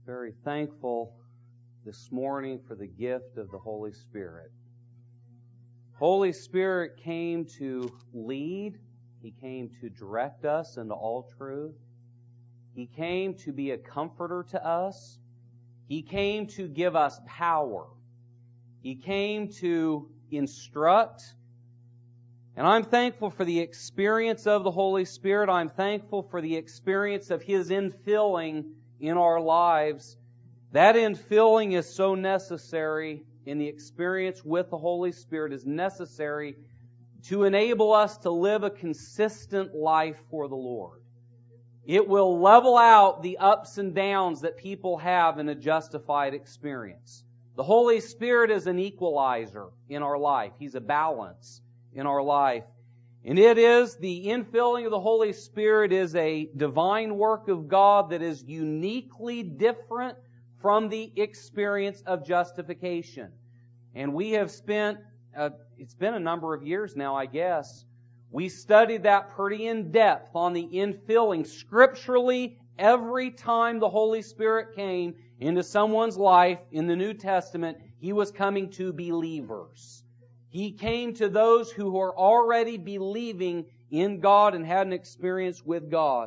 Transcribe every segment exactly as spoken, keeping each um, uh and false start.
very thankful this morning for the gift of the Holy Spirit. Holy Spirit came to lead. He came to direct us into all truth. He came to be a comforter to us. He came to give us power. He came to instruct. And I'm thankful for the experience of the Holy Spirit. I'm thankful for the experience of His infilling in our lives. That infilling is so necessary, and the experience with the Holy Spirit is necessary to enable us to live a consistent life for the Lord. It will level out the ups and downs that people have in a justified experience. The Holy Spirit is an equalizer in our life. He's a balance in our life. And it is, the infilling of the Holy Spirit is a divine work of God that is uniquely different from the experience of justification. And we have spent, uh, it's been a number of years now, I guess. We studied that pretty in depth on the infilling. Scripturally, every time the Holy Spirit came into someone's life in the New Testament, He was coming to believers. He came to those who were already believing in God and had an experience with God.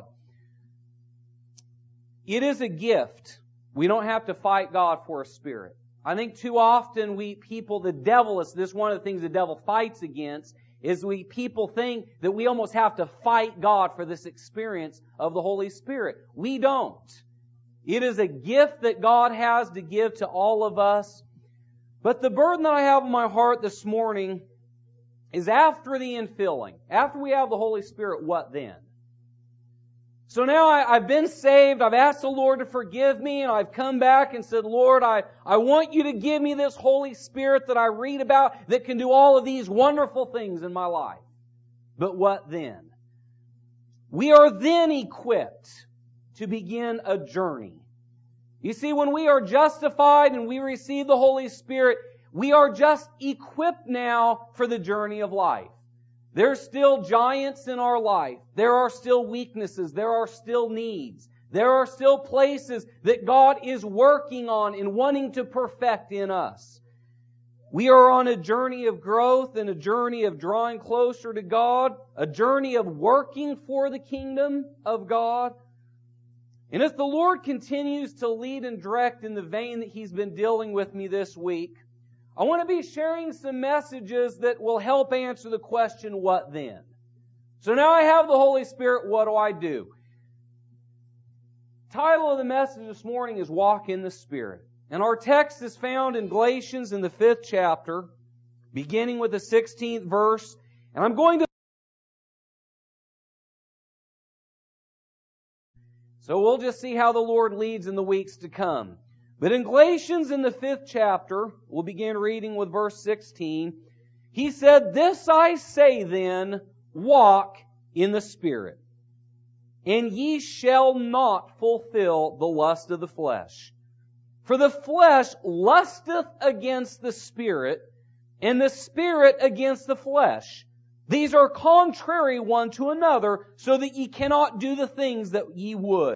It is a gift. We don't have to fight God for a spirit. I think too often we people, the devil is, this is one of the things the devil fights against, is we people think that we almost have to fight God for this experience of the Holy Spirit. We don't. It is a gift that God has to give to all of us. But the burden that I have in my heart this morning is after the infilling, after we have the Holy Spirit, what then? So now I, I've been saved, I've asked the Lord to forgive me, and I've come back and said, Lord, I, I want You to give me this Holy Spirit that I read about that can do all of these wonderful things in my life. But what then? We are then equipped to begin a journey. You see, when we are justified and we receive the Holy Spirit, we are just equipped now for the journey of life. There's still giants in our life. There are still weaknesses. There are still needs. There are still places that God is working on and wanting to perfect in us. We are on a journey of growth and a journey of drawing closer to God, a journey of working for the kingdom of God. And as the Lord continues to lead and direct in the vein that He's been dealing with me this week, I want to be sharing some messages that will help answer the question, what then? So now I have the Holy Spirit, what do I do? The title of the message this morning is Walk in the Spirit. And our text is found in Galatians in the fifth chapter, beginning with the sixteenth verse. And I'm going to So we'll just see how the Lord leads in the weeks to come. But in Galatians in the fifth chapter, we'll begin reading with verse sixteen. He said, "This I say then, walk in the Spirit, and ye shall not fulfill the lust of the flesh. For the flesh lusteth against the Spirit, and the Spirit against the flesh. These are contrary one to another, so that ye cannot do the things that ye would.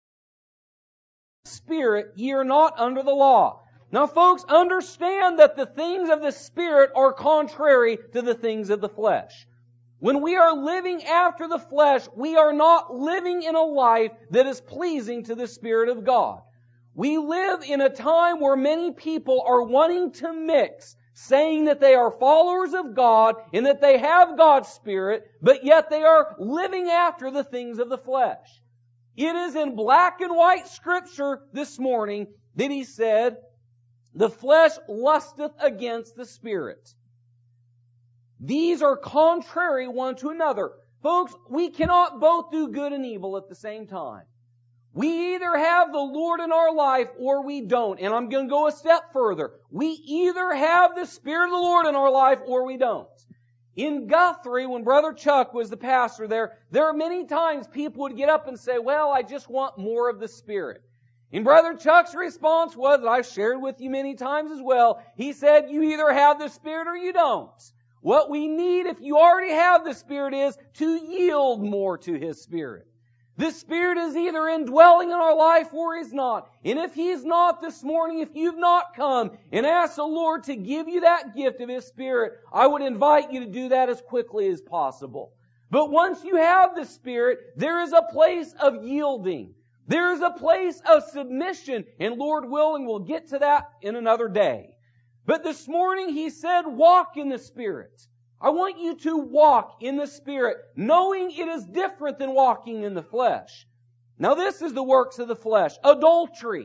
Spirit, ye are not under the law." Now folks, understand that the things of the Spirit are contrary to the things of the flesh. When we are living after the flesh, we are not living in a life that is pleasing to the Spirit of God. We live in a time where many people are wanting to mix, saying that they are followers of God and that they have God's Spirit, but yet they are living after the things of the flesh. It is in black and white Scripture this morning that He said, "The flesh lusteth against the Spirit." These are contrary one to another. Folks, we cannot both do good and evil at the same time. We either have the Lord in our life or we don't. And I'm going to go a step further. We either have the Spirit of the Lord in our life or we don't. In Guthrie, when Brother Chuck was the pastor there, there are many times people would get up and say, "Well, I just want more of the Spirit." And Brother Chuck's response was, that I've shared with you many times as well, he said, "You either have the Spirit or you don't. What we need, if you already have the Spirit, is to yield more to His Spirit." The Spirit is either indwelling in our life or He's not. And if He's not this morning, if you've not come and asked the Lord to give you that gift of His Spirit, I would invite you to do that as quickly as possible. But once you have the Spirit, there is a place of yielding. There is a place of submission. And Lord willing, we'll get to that in another day. But this morning He said, walk in the Spirit. I want you to walk in the Spirit, knowing it is different than walking in the flesh. Now this is the works of the flesh: adultery,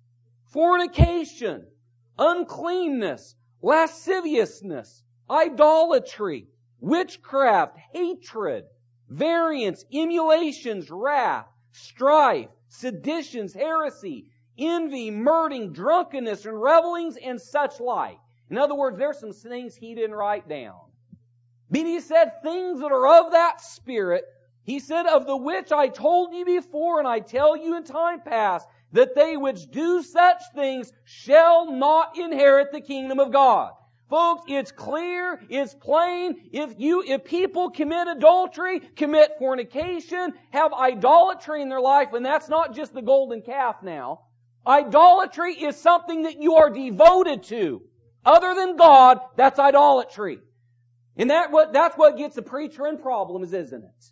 fornication, uncleanness, lasciviousness, idolatry, witchcraft, hatred, variance, emulations, wrath, strife, seditions, heresy, envy, murdering, drunkenness, and revelings, and such like. In other words, there's some things he didn't write down. But he said things that are of that spirit. He said, of the which I told you before, and I tell you in time past, that they which do such things shall not inherit the kingdom of God. Folks, it's clear, it's plain. If you, if people commit adultery, commit fornication, have idolatry in their life, and that's not just the golden calf now. Idolatry is something that you are devoted to. Other than God, that's idolatry. And that what, that's what gets a preacher in problems, isn't it?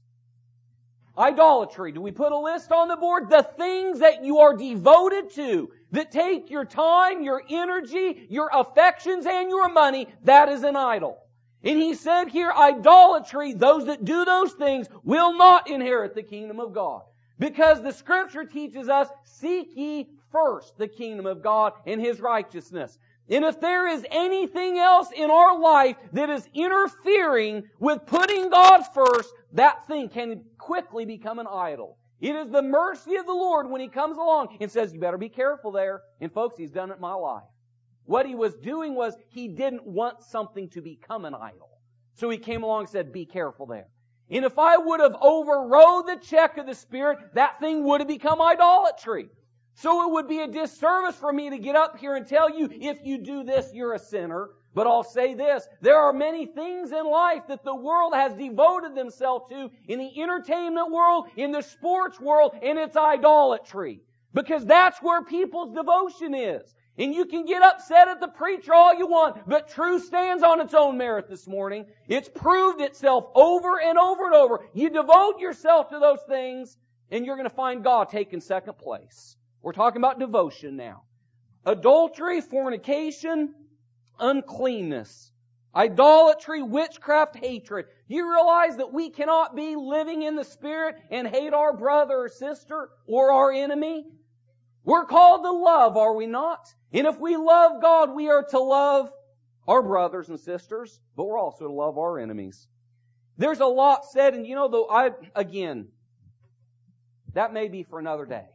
Idolatry. Do we put a list on the board? The things that you are devoted to, that take your time, your energy, your affections, and your money, that is an idol. And he said here, idolatry, those that do those things will not inherit the kingdom of God. Because the Scripture teaches us, seek ye first the kingdom of God and His righteousness. And if there is anything else in our life that is interfering with putting God first, that thing can quickly become an idol. It is the mercy of the Lord when He comes along and says, you better be careful there. And folks, He's done it in my life. What He was doing was He didn't want something to become an idol. So He came along and said, be careful there. And if I would have overrode the check of the Spirit, that thing would have become idolatry. So it would be a disservice for me to get up here and tell you, if you do this, you're a sinner. But I'll say this, there are many things in life that the world has devoted themselves to, in the entertainment world, in the sports world, and it's idolatry. Because that's where people's devotion is. And you can get upset at the preacher all you want, but truth stands on its own merit this morning. It's proved itself over and over and over. You devote yourself to those things, and you're going to find God taking second place. We're talking about devotion now. Adultery, fornication, uncleanness, idolatry, witchcraft, hatred. Do you realize that we cannot be living in the Spirit and hate our brother or sister or our enemy? We're called to love, are we not? And if we love God, we are to love our brothers and sisters, but we're also to love our enemies. There's a lot said, and you know, though, I, again, that may be for another day.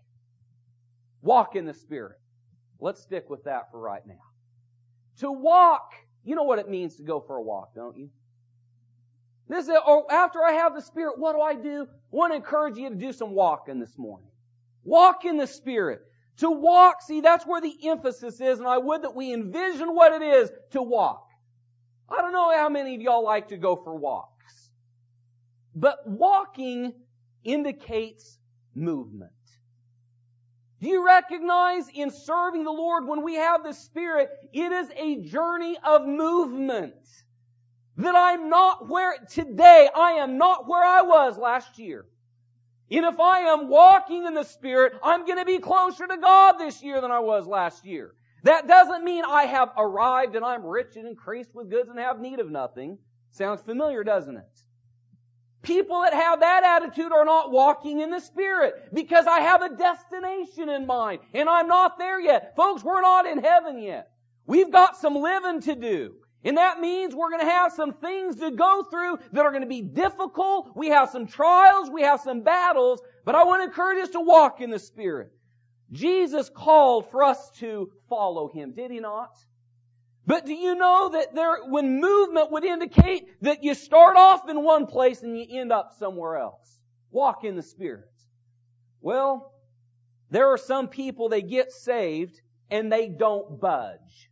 Walk in the Spirit. Let's stick with that for right now. To walk, you know what it means to go for a walk, don't you? This is, or after I have the Spirit, what do I do? I want to encourage you to do some walking this morning. Walk in the Spirit. To walk, see, that's where the emphasis is, and I would that we envision what it is to walk. I don't know how many of y'all like to go for walks. But walking indicates movement. Do you recognize in serving the Lord, when we have the Spirit, it is a journey of movement. That I'm not where, today, I am not where I was last year. And if I am walking in the Spirit, I'm going to be closer to God this year than I was last year. That doesn't mean I have arrived and I'm rich and increased with goods and have need of nothing. Sounds familiar, doesn't it? People that have that attitude are not walking in the Spirit, because I have a destination in mind and I'm not there yet. Folks, we're not in heaven yet. We've got some living to do. And that means we're going to have some things to go through that are going to be difficult. We have some trials, we have some battles, but I want to encourage us to walk in the Spirit. Jesus called for us to follow Him, did He not? But do you know that there, when movement would indicate that you start off in one place and you end up somewhere else? Walk in the Spirit. Well, there are some people, they get saved and they don't budge.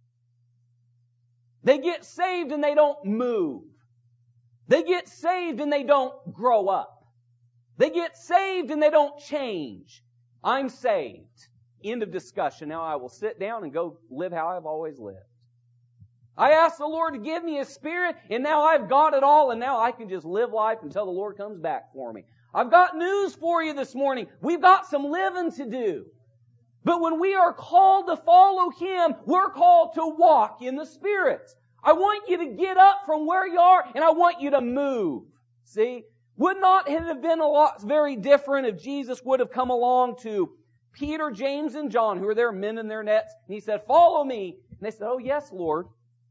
They get saved and they don't move. They get saved and they don't grow up. They get saved and they don't change. I'm saved. End of discussion. Now I will sit down and go live how I've always lived. I asked the Lord to give me His Spirit, and now I've got it all, and now I can just live life until the Lord comes back for me. I've got news for you this morning. We've got some living to do. But when we are called to follow Him, we're called to walk in the Spirit. I want you to get up from where you are, and I want you to move. See? Would not it have been a lot very different if Jesus would have come along to Peter, James, and John, who were there mending their nets, and He said, follow me. And they said, oh yes, Lord.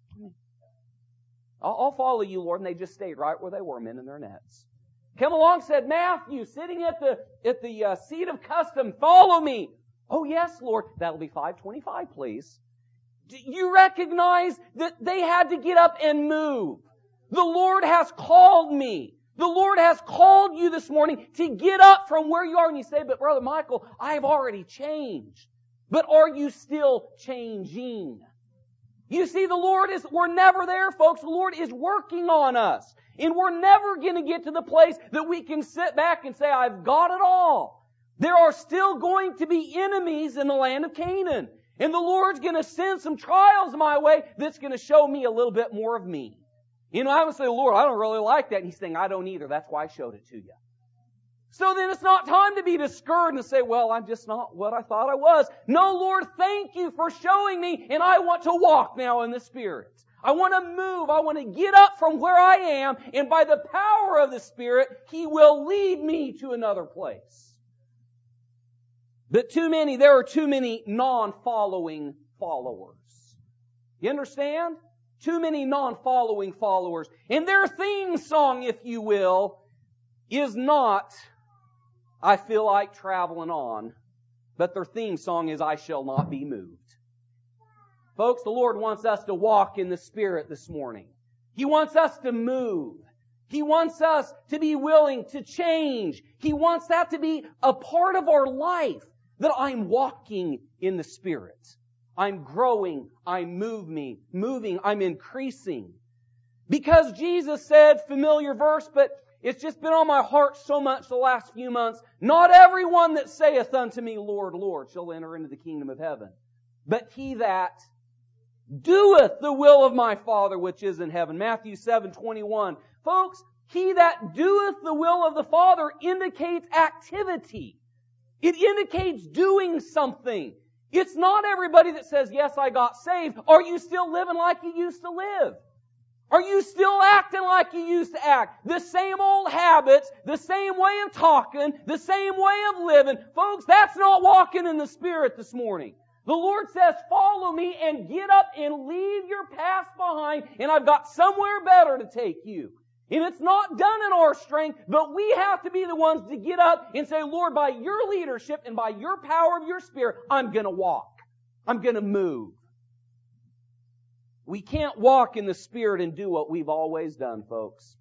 I'll, I'll follow you, Lord. And they just stayed right where they were, mending their nets. Come along, said Matthew, sitting at the, at the uh, seat of custom, follow me. Oh yes, Lord. That'll be five twenty-five, please. Do you recognize that they had to get up and move? The Lord has called me. The Lord has called you this morning to get up from where you are. And you say, but Brother Michael, I've already changed. But are you still changing? You see, the Lord is, we're never there, folks. The Lord is working on us. And we're never going to get to the place that we can sit back and say, I've got it all. There are still going to be enemies in the land of Canaan. And the Lord's going to send some trials my way that's going to show me a little bit more of me. You know, I would say, Lord, I don't really like that. And He's saying, I don't either. That's why I showed it to you. So then it's not time to be discouraged and say, well, I'm just not what I thought I was. No, Lord, thank you for showing me, and I want to walk now in the Spirit. I want to move. I want to get up from where I am, and by the power of the Spirit, He will lead me to another place. But too many, there are too many non-following followers. You understand? Too many non-following followers. And their theme song, if you will, is not, I feel like traveling on, but their theme song is, I shall not be moved. Folks, the Lord wants us to walk in the Spirit this morning. He wants us to move. He wants us to be willing to change. He wants that to be a part of our life, that I'm walking in the Spirit. I'm growing, I'm moving, moving, I'm increasing. Because Jesus said, familiar verse, but it's just been on my heart so much the last few months, not everyone that saith unto me, Lord, Lord, shall enter into the kingdom of heaven, but he that doeth the will of my Father which is in heaven. Matthew seven twenty-one. Folks, he that doeth the will of the Father indicates activity. It indicates doing something. It's not everybody that says, yes, I got saved. Are you still living like you used to live? Are you still acting like you used to act? The same old habits, the same way of talking, the same way of living. Folks, that's not walking in the Spirit this morning. The Lord says, follow me and get up and leave your past behind, and I've got somewhere better to take you. And it's not done in our strength, but we have to be the ones to get up and say, Lord, by your leadership and by your power of your Spirit, I'm going to walk. I'm going to move. We can't walk in the Spirit and do what we've always done, folks.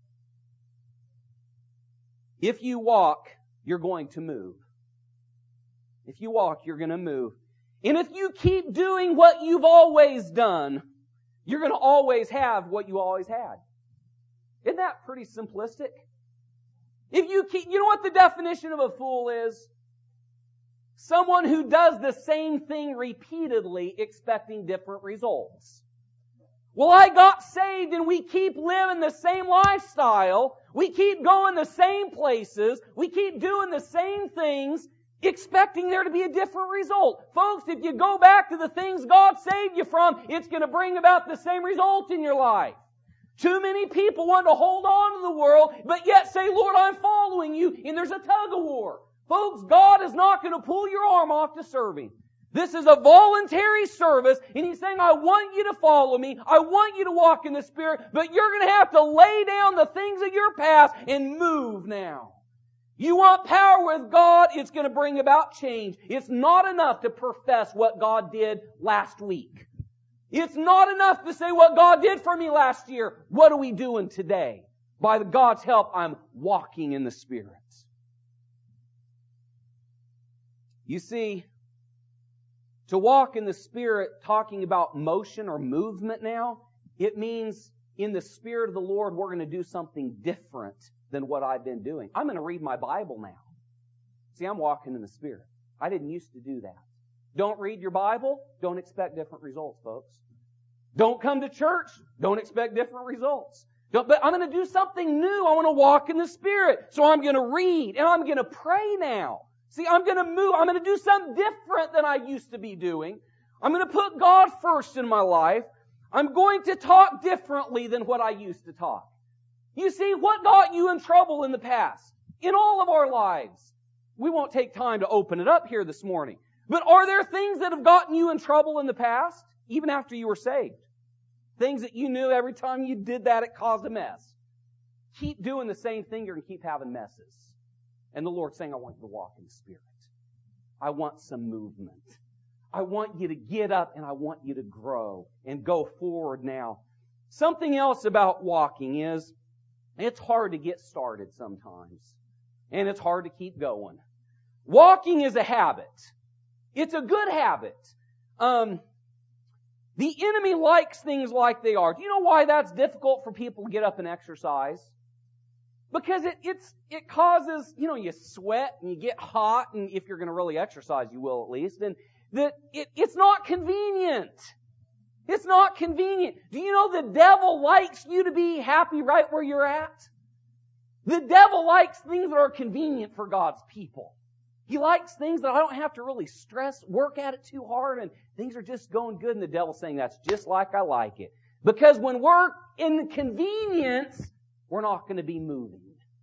If you walk, you're going to move. If you walk, you're going to move. And if you keep doing what you've always done, you're going to always have what you always had. Isn't that pretty simplistic? If you keep, you know what the definition of a fool is? Someone who does the same thing repeatedly expecting different results. Well, I got saved and we keep living the same lifestyle. We keep going the same places. We keep doing the same things, expecting there to be a different result. Folks, if you go back to the things God saved you from, it's going to bring about the same result in your life. Too many people want to hold on to the world, but yet say, Lord, I'm following you, and there's a tug of war. Folks, God is not going to pull your arm off to serve Him. This is a voluntary service, and He's saying, I want you to follow me, I want you to walk in the Spirit, but you're going to have to lay down the things of your past and move now. You want power with God, it's going to bring about change. It's not enough to profess what God did last week. It's not enough to say what God did for me last year. What are we doing today? By God's help, I'm walking in the Spirit. You see, to walk in the Spirit, talking about motion or movement now, it means in the Spirit of the Lord, we're going to do something different than what I've been doing. I'm going to read my Bible now. See, I'm walking in the Spirit. I didn't used to do that. Don't read your Bible. Don't expect different results, folks. Don't come to church. Don't expect different results. Don't, but I'm going to do something new. I want to walk in the Spirit. So I'm going to read and I'm going to pray now. See, I'm going to move. I'm going to do something different than I used to be doing. I'm going to put God first in my life. I'm going to talk differently than what I used to talk. You see, what got you in trouble in the past? In all of our lives. We won't take time to open it up here this morning. But are there things that have gotten you in trouble in the past, even after you were saved? Things that you knew every time you did that, it caused a mess. Keep doing the same thing, you're going to keep having messes. And the Lord's saying, I want you to walk in the Spirit. I want some movement. I want you to get up and I want you to grow and go forward now. Something else about walking is it's hard to get started sometimes. And it's hard to keep going. Walking is a habit. It's a good habit. Um, the enemy likes things like they are. Do you know why that's difficult for people to get up and exercise? Because it, it's, it causes, you know, you sweat and you get hot, and if you're going to really exercise, you will at least, and that it, it's not convenient. It's not convenient. Do you know the devil likes you to be happy right where you're at? The devil likes things that are convenient for God's people. He likes things that I don't have to really stress, work at it too hard, and things are just going good, and the devil's saying that's just like I like it. Because when we're in convenience, we're not going to be moving.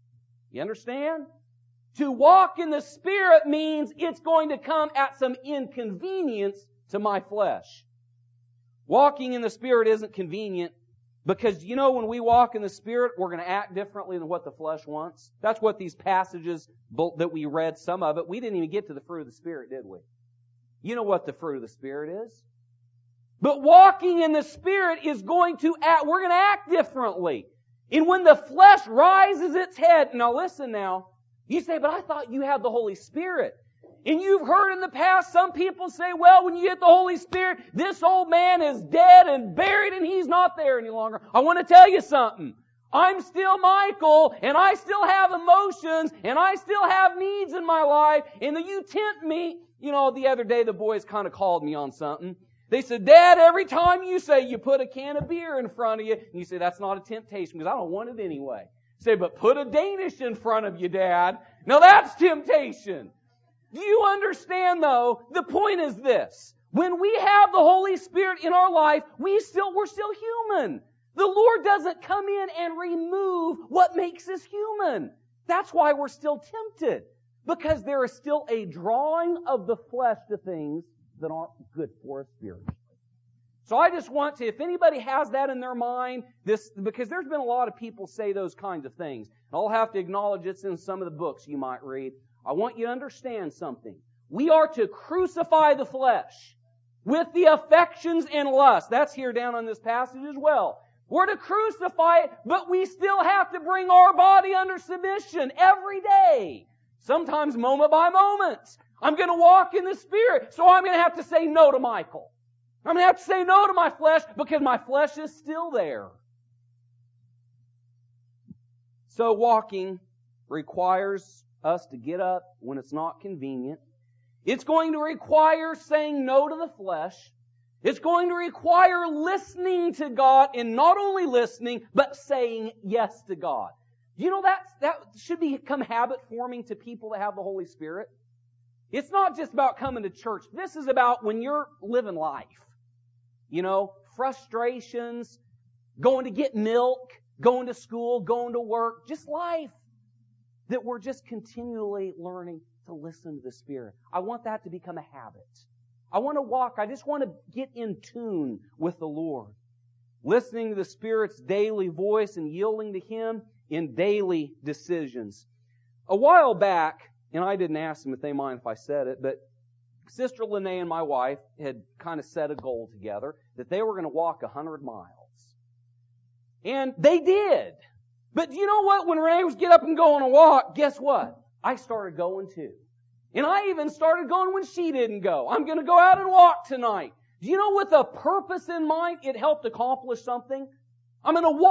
You understand? To walk in the Spirit means it's going to come at some inconvenience to my flesh. Walking in the Spirit isn't convenient because, you know, when we walk in the Spirit, we're going to act differently than what the flesh wants. That's what these passages that we read, some of it, we didn't even get to the fruit of the Spirit, did we? You know what the fruit of the Spirit is. But walking in the Spirit is going to act, we're going to act differently. And when the flesh rises its head, now listen now, you say, but I thought you had the Holy Spirit. And you've heard in the past some people say, well, when you get the Holy Spirit, this old man is dead and buried and he's not there any longer. I want to tell you something. I'm still Michael, and I still have emotions, and I still have needs in my life, and you tempt me. You know, the other day the boys kind of called me on something. They said, Dad, every time you say you put a can of beer in front of you, and you say, that's not a temptation because I don't want it anyway. Say, but put a Danish in front of you, Dad. Now that's temptation. Do you understand though? The point is this. When we have the Holy Spirit in our life, we still, we're still human. The Lord doesn't come in and remove what makes us human. That's why we're still tempted. Because there is still a drawing of the flesh to things that aren't good for us spiritually. So I just want to, if anybody has that in their mind, this, because there's been a lot of people say those kinds of things. And I'll have to acknowledge it's in some of the books you might read. I want you to understand something. We are to crucify the flesh with the affections and lusts. That's here down on this passage as well. We're to crucify it, but we still have to bring our body under submission every day. Sometimes moment by moment. I'm going to walk in the Spirit, so I'm going to have to say no to Michael. I'm going to have to say no to my flesh because my flesh is still there. So walking requires us to get up when it's not convenient. It's going to require saying no to the flesh. It's going to require listening to God, and not only listening, but saying yes to God. You know, that's, that should become habit forming to people that have the Holy Spirit. It's not just about coming to church. This is about when you're living life. You know, frustrations, going to get milk, going to school, going to work, just life. That we're just continually learning to listen to the Spirit. I want that to become a habit. I want to walk, I just want to get in tune with the Lord. Listening to the Spirit's daily voice and yielding to Him in daily decisions. A while back, and I didn't ask them if they mind if I said it, but Sister Lene and my wife had kind of set a goal together that they were going to walk a hundred miles. And they did. But you know what? When Renee was get up and go on a walk, guess what? I started going too. And I even started going when she didn't go. I'm going to go out and walk tonight. Do you know with a purpose in mind, it helped accomplish something? I'm going to walk.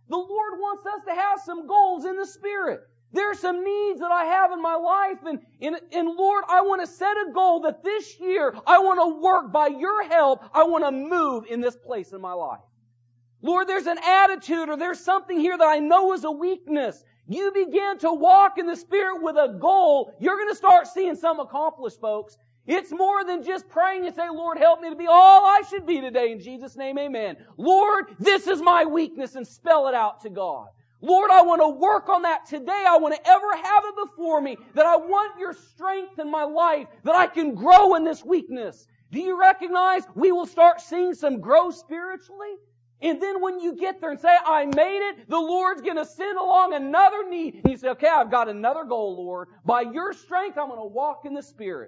The Lord wants us to have some goals in the Spirit. There are some needs that I have in my life, and, and, and Lord, I want to set a goal that this year I want to work by Your help. I want to move in this place in my life. Lord, there's an attitude or there's something here that I know is a weakness. You begin to walk in the Spirit with a goal, you're going to start seeing something accomplished, folks. It's more than just praying and say, Lord, help me to be all I should be today. In Jesus' name, amen. Lord, this is my weakness, and spell it out to God. Lord, I want to work on that today. I want to ever have it before me, that I want Your strength in my life, that I can grow in this weakness. Do you recognize we will start seeing some growth spiritually? And then when you get there and say, I made it, the Lord's going to send along another need. And you say, okay, I've got another goal, Lord. By Your strength, I'm going to walk in the Spirit.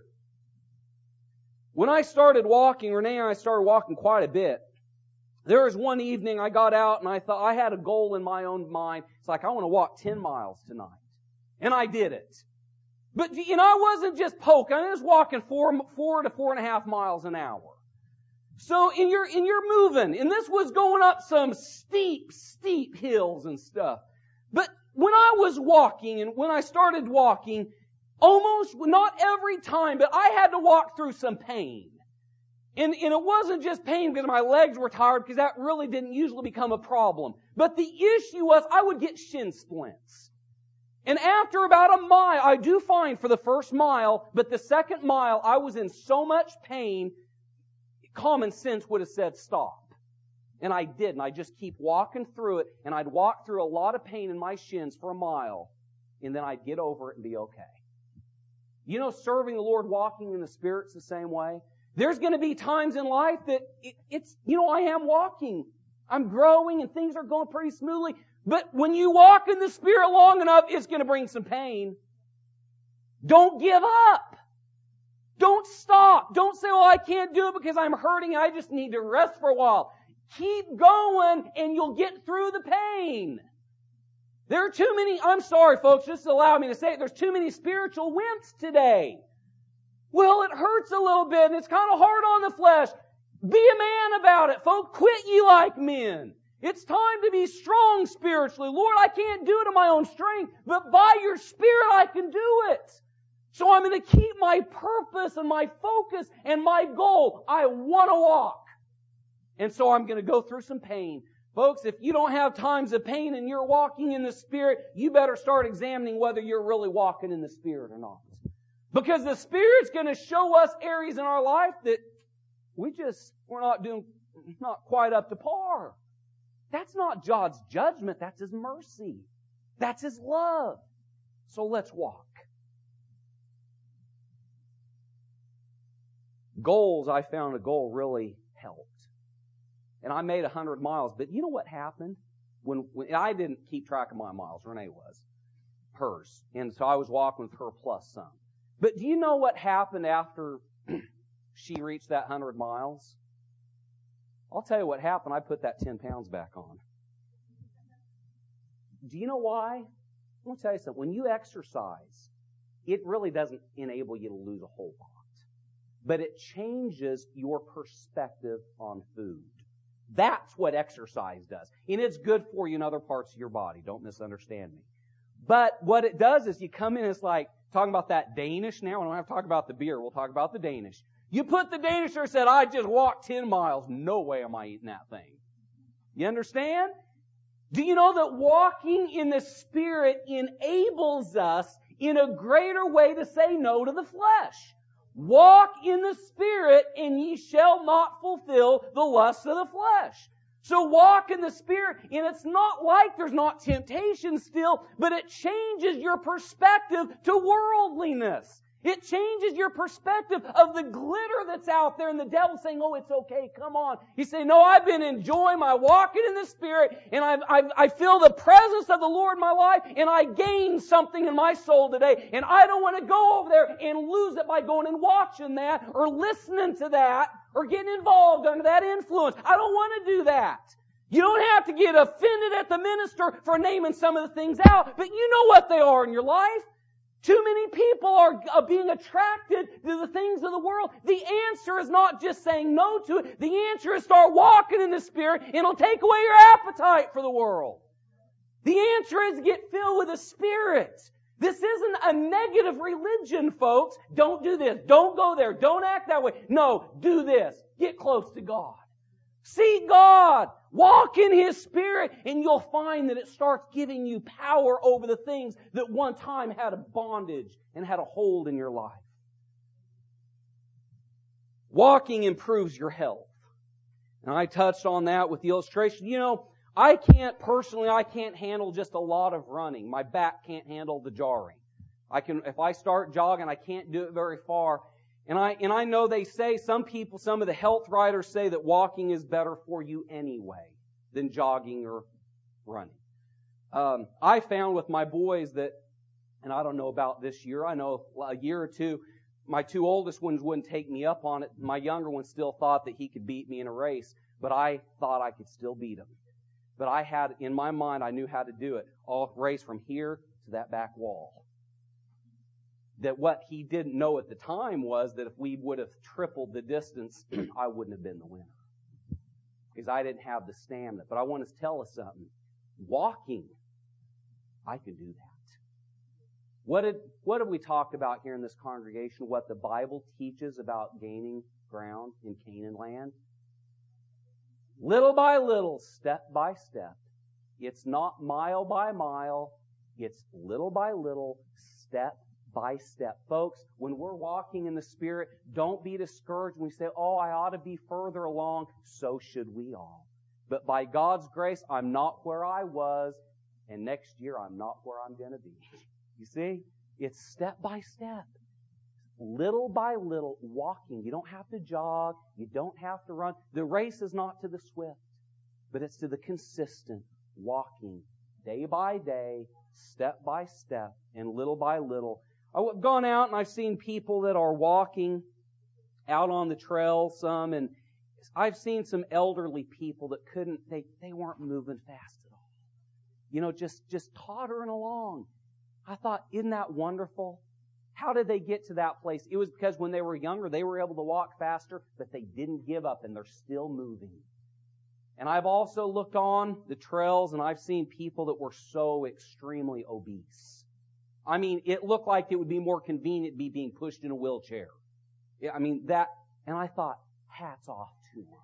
When I started walking, Renee and I started walking quite a bit. There was one evening I got out and I thought I had a goal in my own mind. It's like, I want to walk ten miles tonight. And I did it. But, you know, I wasn't just poking. I was walking four, four to four and a half miles an hour. So in your, in your moving, and this was going up some steep, steep hills and stuff. But when I was walking and when I started walking, almost, not every time, but I had to walk through some pain. And, and it wasn't just pain because my legs were tired, because that really didn't usually become a problem. But the issue was I would get shin splints. And after about a mile, I do fine for the first mile, but the second mile I was in so much pain, common sense would have said stop. And I didn't. I just keep walking through it, and I'd walk through a lot of pain in my shins for a mile, and then I'd get over it and be okay. You know, serving the Lord, walking in the Spirit's the same way. There's going to be times in life that it, it's, you know, I am walking. I'm growing and things are going pretty smoothly. But when you walk in the Spirit long enough, it's going to bring some pain. Don't give up. Don't stop. Don't say, well, I can't do it because I'm hurting. I just need to rest for a while. Keep going and you'll get through the pain. There are too many, I'm sorry folks, just allow me to say it, there's too many spiritual wimps today. Well, it hurts a little bit and it's kind of hard on the flesh. Be a man about it, folks. Quit ye like men. It's time to be strong spiritually. Lord, I can't do it in my own strength, but by Your Spirit I can do it. So I'm going to keep my purpose and my focus and my goal. I want to walk. And so I'm going to go through some pain. Folks, if you don't have times of pain and you're walking in the Spirit, you better start examining whether you're really walking in the Spirit or not. Because the Spirit's going to show us areas in our life that we just, we're not doing, not quite up to par. That's not God's judgment. That's His mercy. That's His love. So let's walk. Goals, I found a goal really helped. And I made a hundred miles. But you know what happened? When, when I didn't keep track of my miles. Renee was. Hers. And so I was walking with her plus some. But do you know what happened after she reached that hundred miles? I'll tell you what happened. I put that ten pounds back on. Do you know why? I'm going to tell you something. When you exercise, it really doesn't enable you to lose a whole lot. But it changes your perspective on food. That's what exercise does. And it's good for you in other parts of your body. Don't misunderstand me. But what it does is you come in, it's like, talking about that Danish now. We don't have to talk about the beer. We'll talk about the Danish. You put the Danish there and said, I just walked ten miles. No way am I eating that thing. You understand? Do you know that walking in the Spirit enables us in a greater way to say no to the flesh? Walk in the Spirit and ye shall not fulfill the lusts of the flesh. So walk in the Spirit, and it's not like there's not temptation still, but it changes your perspective to worldliness. It changes your perspective of the glitter that's out there and the devil saying, oh, it's okay, come on. He's saying, no, I've been enjoying my walking in the Spirit, and I've, I've, I feel the presence of the Lord in my life, and I gained something in my soul today, and I don't want to go over there and lose it by going and watching that or listening to that or getting involved under that influence. I don't want to do that. You don't have to get offended at the minister for naming some of the things out, but you know what they are in your life. Too many people are being attracted to the things of the world. The answer is not just saying no to it. The answer is start walking in the Spirit, and it'll take away your appetite for the world. The answer is get filled with the Spirit. This isn't a negative religion, folks. Don't do this. Don't go there. Don't act that way. No, do this. Get close to God. Seek God. Walk in His Spirit, and you'll find that it starts giving you power over the things that one time had a bondage and had a hold in your life. Walking improves your health. And I touched on that with the illustration. You know, I can't, personally, I can't handle just a lot of running. My back can't handle the jarring. I can, if I start jogging, I can't do it very far. And I, and I know they say, some people, some of the health writers say that walking is better for you anyway than jogging or running. Um, I found with my boys that, and I don't know about this year, I know a year or two, my two oldest ones wouldn't take me up on it. My younger one still thought that he could beat me in a race, but I thought I could still beat him. But I had, in my mind, I knew how to do it. I'll race from here to that back wall. That what he didn't know at the time was that if we would have tripled the distance, I wouldn't have been the winner. Because I didn't have the stamina. But I want to tell us something. Walking, I can do that. What did, what have we talked about here in this congregation? What the Bible teaches about gaining ground in Canaan land? Little by little, step by step. It's not mile by mile. It's little by little, step by step. Folks, when we're walking in the Spirit, don't be discouraged when we say, oh, I ought to be further along. So should we all. But by God's grace, I'm not where I was, and next year I'm not where I'm going to be. You see? It's step by step. Little by little, walking. You don't have to jog. You don't have to run. The race is not to the swift, but it's to the consistent walking day by day, step by step, and little by little. I've gone out and I've seen people that are walking out on the trail some, and I've seen some elderly people that couldn't, they, they weren't moving fast at all. You know, just, just tottering along. I thought, isn't that wonderful? How did they get to that place? It was because when they were younger, they were able to walk faster, but they didn't give up, and they're still moving. And I've also looked on the trails, and I've seen people that were so extremely obese. I mean, it looked like it would be more convenient to be being pushed in a wheelchair. I mean, that, and I thought, hats off to them.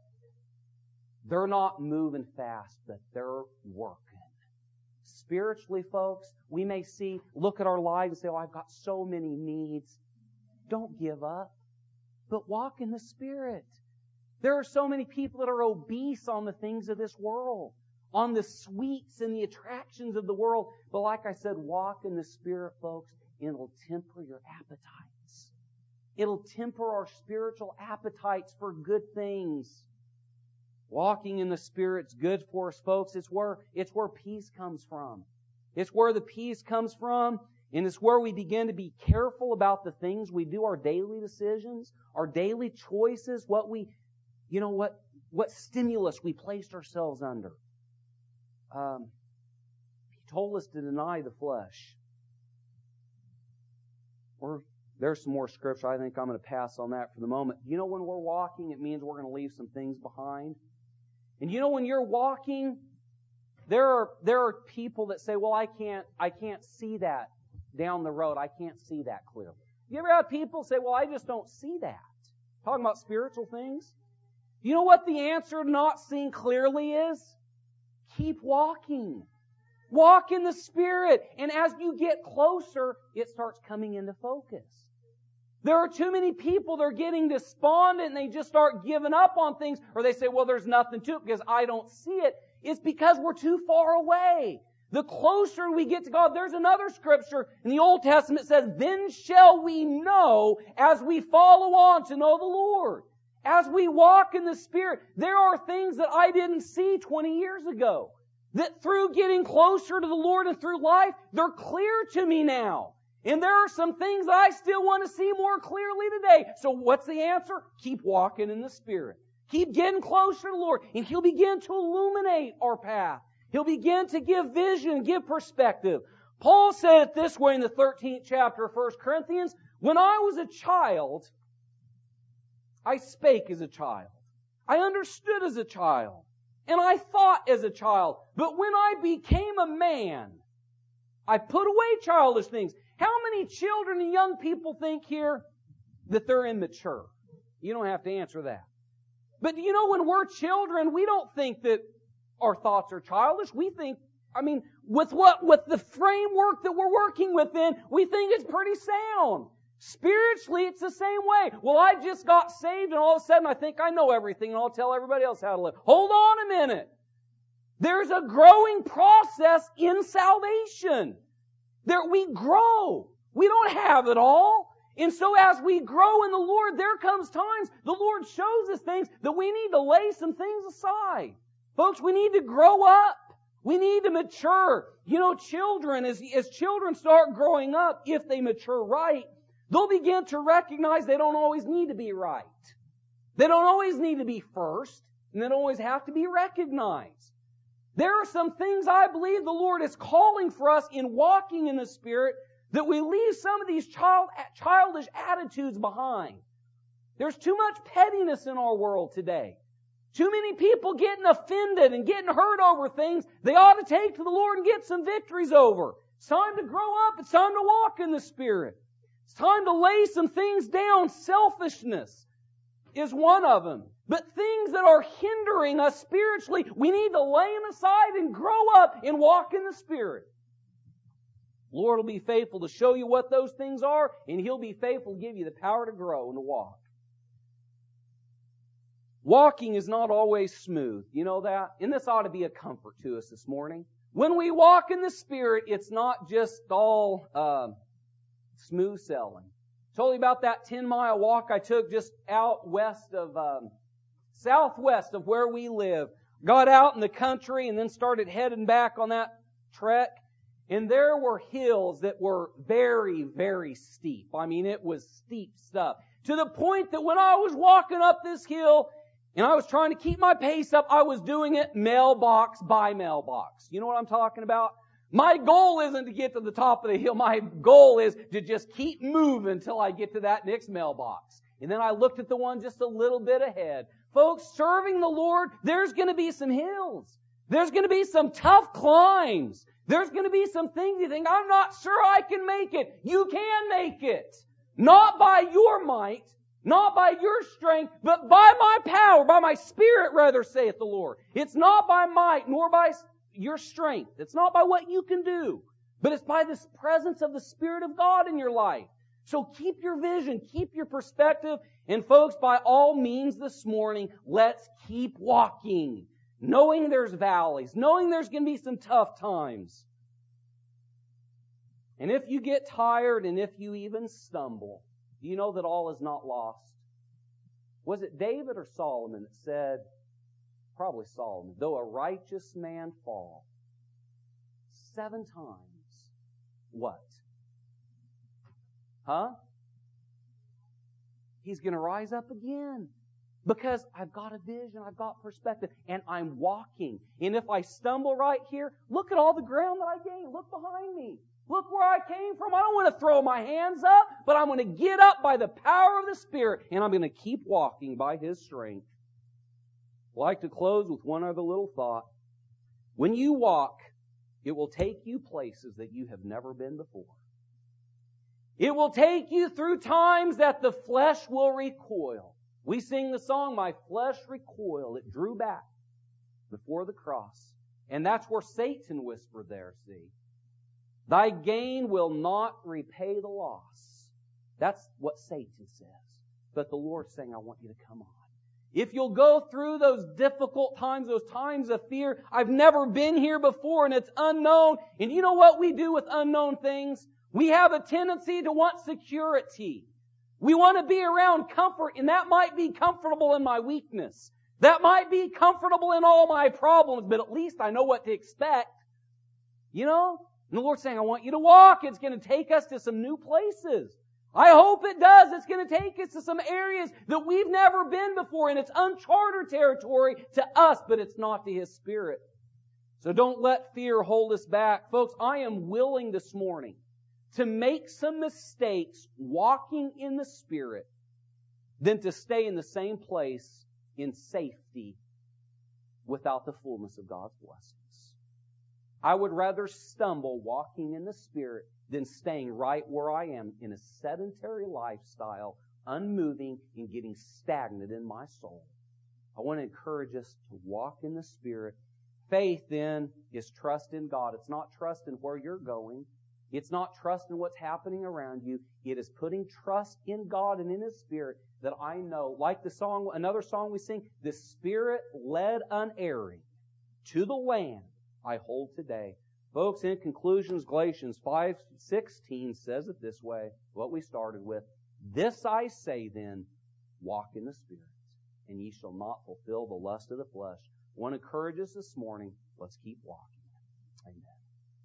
They're not moving fast, but they're working. Spiritually, folks, we may see, look at our lives and say, oh, I've got so many needs. Don't give up, but walk in the Spirit. There are so many people that are obese on the things of this world, on the sweets and the attractions of the world. But like I said, walk in the Spirit, folks, and it'll temper your appetites. It'll temper our spiritual appetites for good things. Walking in the Spirit's good for us, folks. It's where, it's where peace comes from. It's where the peace comes from, and it's where we begin to be careful about the things we do, our daily decisions, our daily choices, what we, you know, what, what stimulus we placed ourselves under. Um, he told us to deny the flesh. Or there's some more scripture. I think I'm going to pass on that for the moment. You know, when we're walking, it means we're going to leave some things behind. And you know, when you're walking, there are there are people that say, "Well, I can't I can't see that down the road. I can't see that clearly." You ever have people say, "Well, I just don't see that"? Talking about spiritual things. You know what the answer to not seeing clearly is? Keep walking. Walk in the Spirit, and as you get closer, it starts coming into focus. There are too many people that are getting despondent and they just start giving up on things, or they say, well, there's nothing to it because I don't see it. It's because we're too far away. The closer we get to God, there's another scripture in the Old Testament that says, then shall we know as we follow on to know the Lord. As we walk in the Spirit, there are things that I didn't see twenty years ago. That through getting closer to the Lord and through life, they're clear to me now. And there are some things that I still want to see more clearly today. So what's the answer? Keep walking in the Spirit. Keep getting closer to the Lord. And He'll begin to illuminate our path. He'll begin to give vision, give perspective. Paul said it this way in the thirteenth chapter of First Corinthians. When I was a child, I spake as a child. I understood as a child. And I thought as a child. But when I became a man, I put away childish things. How many children and young people think here that they're immature? You don't have to answer that. But you know, when we're children, we don't think that our thoughts are childish. We think, I mean, with what, with the framework that we're working within, we think it's pretty sound. Spiritually, it's the same way. Well, I just got saved and all of a sudden I think I know everything and I'll tell everybody else how to live. Hold on a minute. There's a growing process in salvation. There, we grow. We don't have it all. And so as we grow in the Lord, there comes times the Lord shows us things that we need to lay some things aside. Folks, we need to grow up. We need to mature. You know, children, as, as children start growing up, if they mature right, they'll begin to recognize they don't always need to be right. They don't always need to be first, and they don't always have to be recognized. There are some things I believe the Lord is calling for us in walking in the Spirit, that we leave some of these child, childish attitudes behind. There's too much pettiness in our world today. Too many people getting offended and getting hurt over things they ought to take to the Lord and get some victories over. It's time to grow up. It's time to walk in the Spirit. It's time to lay some things down. Selfishness is one of them. But things that are hindering us spiritually, we need to lay them aside and grow up and walk in the Spirit. Lord will be faithful to show you what those things are, and He'll be faithful to give you the power to grow and to walk. Walking is not always smooth. You know that? And this ought to be a comfort to us this morning. When we walk in the Spirit, it's not just all uh, smooth sailing. I told you about that ten-mile walk I took just out west of, um, southwest of where we live. Got out in the country and then started heading back on that trek. And there were hills that were very, very steep. I mean, it was steep stuff. To the point that when I was walking up this hill, and I was trying to keep my pace up, I was doing it mailbox by mailbox. You know what I'm talking about? My goal isn't to get to the top of the hill. My goal is to just keep moving until I get to that next mailbox. And then I looked at the one just a little bit ahead. Folks, serving the Lord, there's going to be some hills. There's going to be some tough climbs. There's going to be some things you think, I'm not sure I can make it. You can make it. Not by your might, not by your strength, but by my power, by my Spirit, rather, saith the Lord. It's not by might, nor by your strength. It's not by what you can do, but it's by this presence of the Spirit of God in your life. So keep your vision, keep your perspective, and folks, by all means this morning, let's keep walking. Knowing there's valleys, knowing there's going to be some tough times. And if you get tired and if you even stumble, do you know that all is not lost? Was it David or Solomon that said, probably Solomon, though a righteous man fall seven times, what? Huh? He's going to rise up again. Because I've got a vision, I've got perspective, and I'm walking. And if I stumble right here, look at all the ground that I gained. Look behind me. Look where I came from. I don't want to throw my hands up, but I'm going to get up by the power of the Spirit, and I'm going to keep walking by His strength. I'd like to close with one other little thought. When you walk, it will take you places that you have never been before. It will take you through times that the flesh will recoil. We sing the song, my flesh recoiled. It drew back before the cross. And that's where Satan whispered there, see. Thy gain will not repay the loss. That's what Satan says. But the Lord's saying, I want you to come on. If you'll go through those difficult times, those times of fear, I've never been here before and it's unknown. And you know what we do with unknown things? We have a tendency to want security. We want to be around comfort, and that might be comfortable in my weakness. That might be comfortable in all my problems, but at least I know what to expect. You know? And the Lord's saying, I want you to walk. It's going to take us to some new places. I hope it does. It's going to take us to some areas that we've never been before, and it's uncharted territory to us, but it's not to His Spirit. So don't let fear hold us back. Folks, I am willing this morning to make some mistakes walking in the Spirit than to stay in the same place in safety without the fullness of God's blessings. I would rather stumble walking in the Spirit than staying right where I am in a sedentary lifestyle, unmoving and getting stagnant in my soul. I want to encourage us to walk in the Spirit. Faith, then, is trust in God. It's not trust in where you're going. It's not trust in what's happening around you. It is putting trust in God and in His Spirit that I know, like the song, another song we sing, the Spirit led unerring to the land I hold today. Folks, in conclusions, Galatians five sixteen says it this way, what we started with. This I say then, walk in the Spirit, and ye shall not fulfill the lust of the flesh. I want to encourage us this morning, let's keep walking. Amen.